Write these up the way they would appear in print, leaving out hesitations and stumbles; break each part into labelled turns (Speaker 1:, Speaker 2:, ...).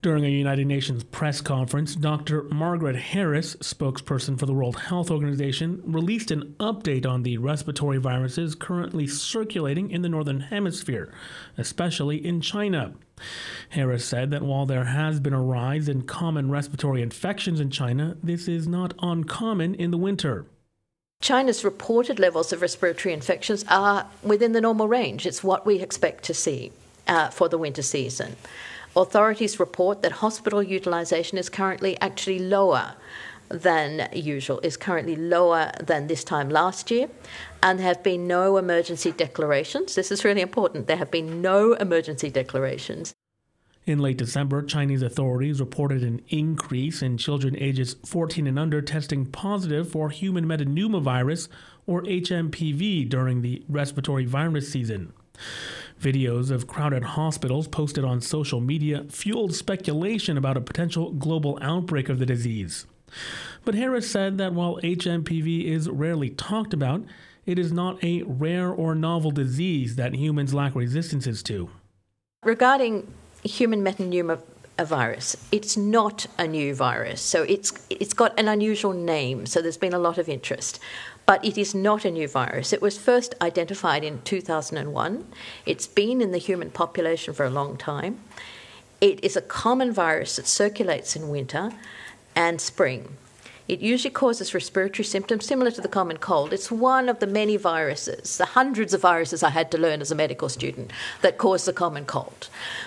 Speaker 1: During a United Nations press conference, Dr. Margaret Harris, spokesperson for the World Health Organization, released an update on the respiratory viruses currently circulating in the Northern Hemisphere, especially in China. Harris said that while there has been a rise in common respiratory infections in China, this is not uncommon in the winter.
Speaker 2: China's reported levels of respiratory infections are within the normal range. It's what we expect to see for the winter season. Authorities report that hospital utilization is currently actually lower than usual, is currently lower than this time last year, and there have been no emergency declarations. This is really important. There have been no emergency declarations.
Speaker 1: In late December, Chinese authorities reported an increase in children ages 14 and under testing positive for human metapneumovirus, or HMPV, during the respiratory virus season. Videos of crowded hospitals posted on social media fueled speculation about a potential global outbreak of the disease. But Harris said that while HMPV is rarely talked about, it is not a rare or novel disease that humans lack resistances to.
Speaker 2: Regarding human metapneumovirus, it's not a new virus, so it's got an unusual name, so there's been a lot of interest. But it is not a new virus. It was first identified in 2001. It's been in the human population for a long time. It is a common virus that circulates in winter and spring. It usually causes respiratory symptoms similar to the common cold. It's one of the many viruses, the hundreds of viruses I had to learn as a medical student, that cause the common cold.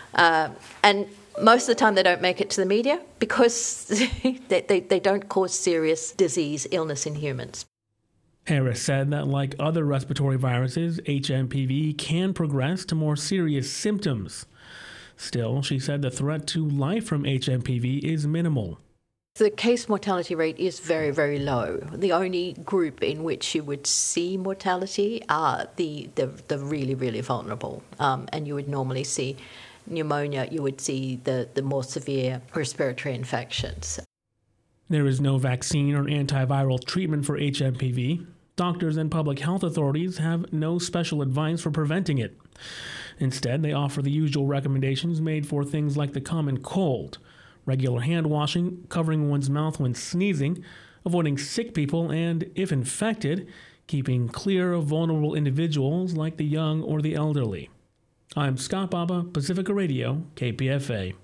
Speaker 2: And most of the time they don't make it to the media because they don't cause serious disease, illness in humans.
Speaker 1: Harris said that like other respiratory viruses, HMPV can progress to more serious symptoms. Still, she said the threat to life from HMPV is minimal.
Speaker 2: The case mortality rate is very, very low. The only group in which you would see mortality are the really, really vulnerable. And you would normally see pneumonia, you would see the more severe respiratory infections.
Speaker 1: There is no vaccine or antiviral treatment for HMPV. Doctors and public health authorities have no special advice for preventing it. Instead, they offer the usual recommendations made for things like the common cold: regular hand washing, covering one's mouth when sneezing, avoiding sick people, and, if infected, keeping clear of vulnerable individuals like the young or the elderly. I'm Scott Baba, Pacifica Radio, KPFA.